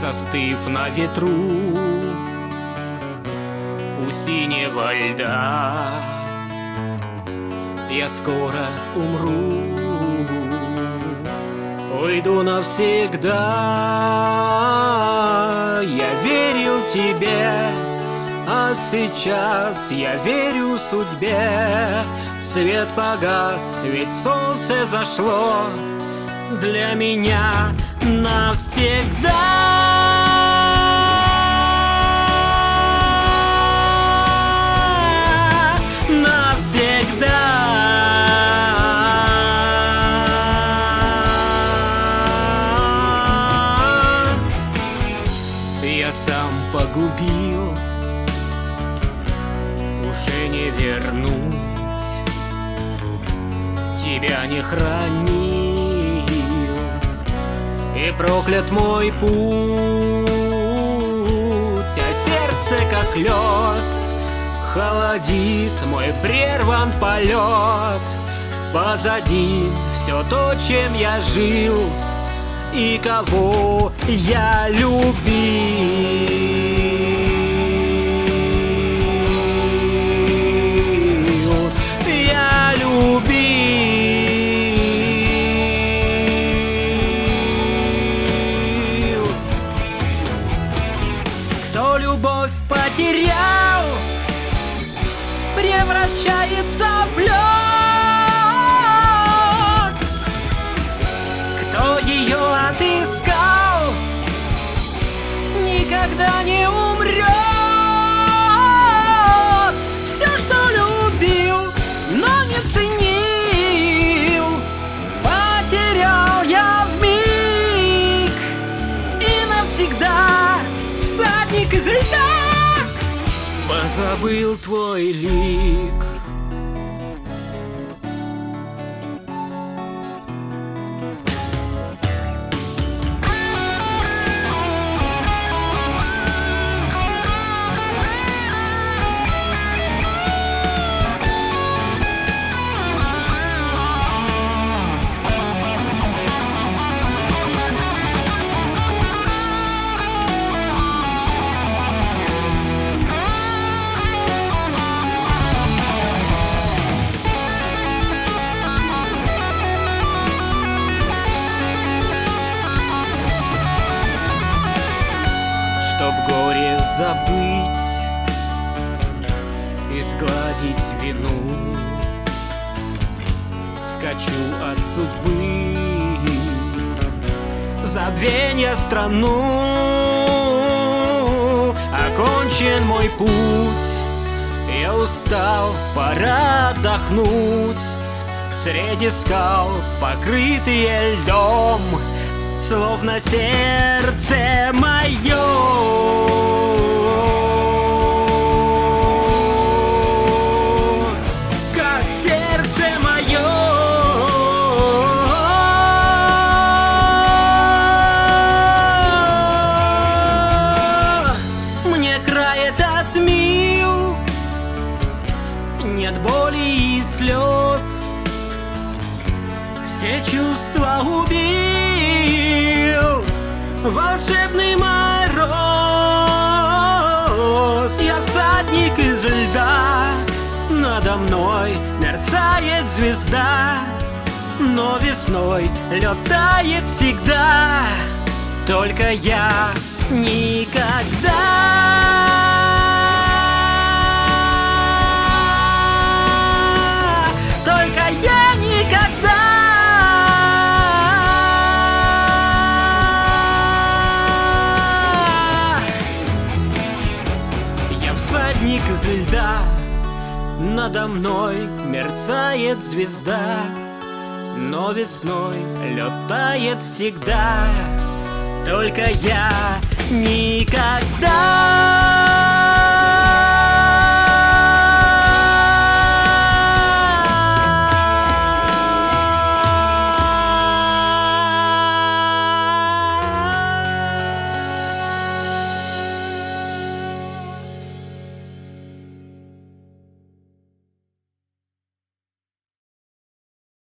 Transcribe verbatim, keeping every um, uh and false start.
застыв на ветру у синего льда. Я скоро умру, уйду навсегда. Я верил тебе, а сейчас я верю судьбе. Свет погас, ведь солнце зашло для меня навсегда. Я сам погубил, уже не вернуть. Тебя не хранил, и проклят мой путь. А сердце, как лед, холодит мой прерван полет. Позади все то, чем я жил и кого я любил. Я любил. Кто любовь потерял, превращается в лед. Кто ее отыскал, никогда не умрет. Все, что любил, но не ценил, потерял я вмиг. И навсегда, всадник из льда, позабыл твой лик. Чтоб горе забыть и сгладить вину, скачу от судьбы в забвенья страну. Окончен мой путь, я устал, пора отдохнуть. Среди скал, покрытые льдом, словно сердце мое. Как сердце мое. Мне край этот мил, нет боли и слез. Все чувства убил волшебный мороз. Я всадник из льда, надо мной мерцает звезда. Но весной лед тает всегда, только я никогда. Только я никогда. Всадник из льда, надо мной мерцает звезда. Но весной лед тает всегда, только я никогда.